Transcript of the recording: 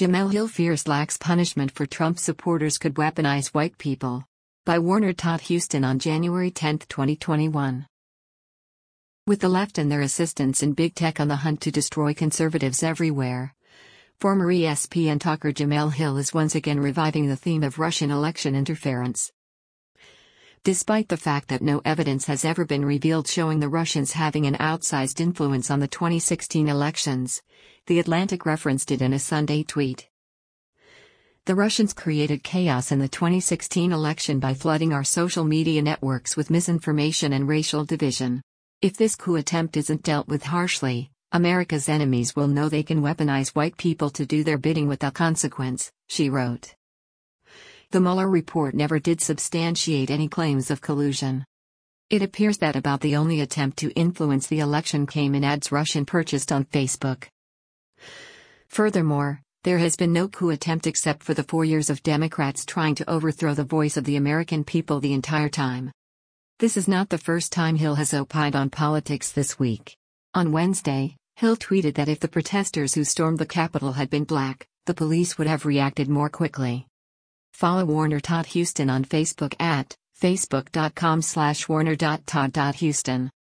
Jemele Hill fears lax punishment for Trump supporters could weaponize white people. By Warner Todd Huston on January 10, 2021. With the left and their assistants in big tech on the hunt to destroy conservatives everywhere, former ESPN talker Jemele Hill is once again reviving the theme of Russian election interference. Despite the fact that no evidence has ever been revealed showing the Russians having an outsized influence on the 2016 elections, The Atlantic referenced it in a Sunday tweet. The Russians created chaos in the 2016 election by flooding our social media networks with misinformation and racial division. If this coup attempt isn't dealt with harshly, America's enemies will know they can weaponize white people to do their bidding without consequence, she wrote. The Mueller report never did substantiate any claims of collusion. It appears that about the only attempt to influence the election came in ads Russian purchased on Facebook. Furthermore, there has been no coup attempt except for the 4 years of Democrats trying to overthrow the voice of the American people the entire time. This is not the first time Hill has opined on politics this week. On Wednesday, Hill tweeted that if the protesters who stormed the Capitol had been black, the police would have reacted more quickly. Follow Warner Todd Huston on Facebook at facebook.com/warner.todd.huston.